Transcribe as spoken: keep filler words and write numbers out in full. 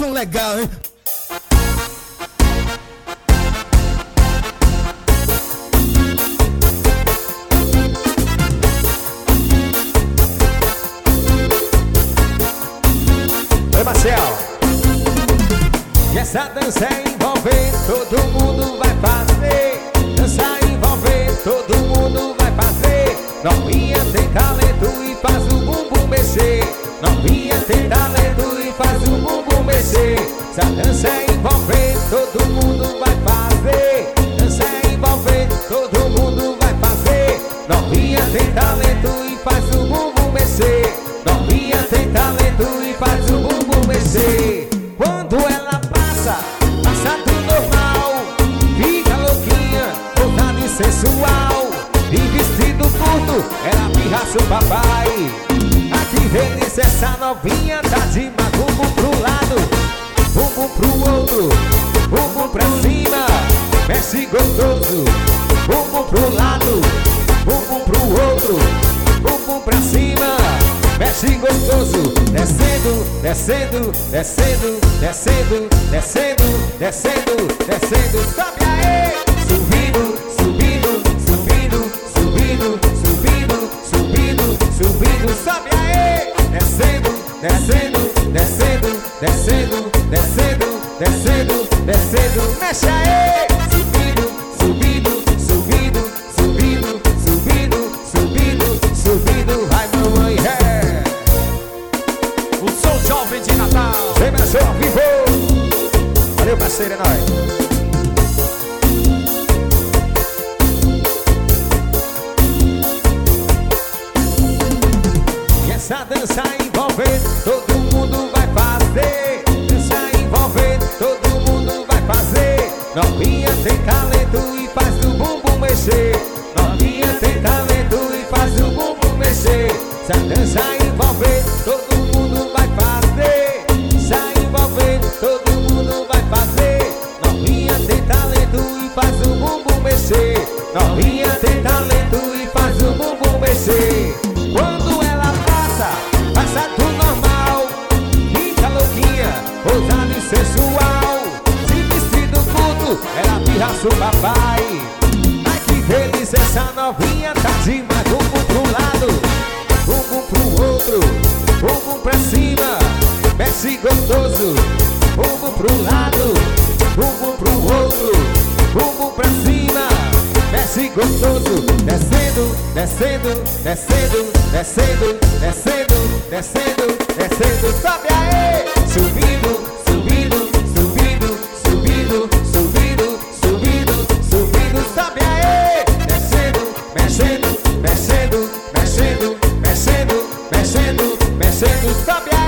som legal, hein? Oi, Marcel. E essa dança é envolver, todo mundo vai fazer. Dança envolver, todo mundo vai fazer. Novinha tem talento e faz o bumbum mexer. Novinha tem talento e faz o bumbum mexer. Essa dança é envolver, todo mundo vai fazer. Dança é envolver, todo mundo vai fazer. Novinha tem talento e faz o bumbum mexer. Novinha tem talento e faz o bumbum mexer. Quando ela passa, passa do normal. Fica louquinha, ousada e sensual. E vestido curto, ela pirraça o papai. Aqui delícia, essa novinha tá de bumbum pro lado, bumbum pro outro, bumbum pra cima. Mexe gostoso, bumbum pro lado, bumbum pro outro, bumbum pra cima. Mexe gostoso, descendo, descendo, descendo, descendo, descendo, descendo, descendo. Sobe aí! Subindo, subindo, subindo, subindo, subindo, subindo, subindo. Sobe aí! Descendo, descendo, descendo, descendo, descendo, descendo, descendo. Mexe aí! Subindo, subindo, subindo, subindo, subindo, subindo, subindo. Vai, mamãe, é! O som jovem de Natal. Vem, Brasil, ao vivo! Valeu, parceiro, é nóis! E essa dança envolver, todo mundo vai fazer. Dança envolver, todo mundo vai fazer. Novinha tem talento e faz o bumbum mexer. Novinha tem talento e faz o bumbum mexer. Essa dança envolver, todo mundo vai fazer. Dança envolver, todo mundo vai fazer. Novinha tem talento e faz o bumbum mexer. Novinha tem talento e faz o bumbum mexer. Quando ela passa, passa do normal. Fica louquinha, ousada e sensual. De vestido curto, ela pirraça o papai. Ai que delícia, essa novinha tá demais. Bumbum pro lado, bumbum pro outro, bumbum pra cima. Mexe gostoso, bumbum pro lado, bumbum pro outro, bumbum pra cima. Mexe gostoso, descendo, descendo, descendo, descendo, descendo, descendo, descendo. Sobe aí! Subindo, subindo, subindo, subindo, subindo, subindo, subindo. Sobe aí! Descendo, mexendo, mexendo, mexendo, mexendo, mexendo, mexendo. Sobe aí!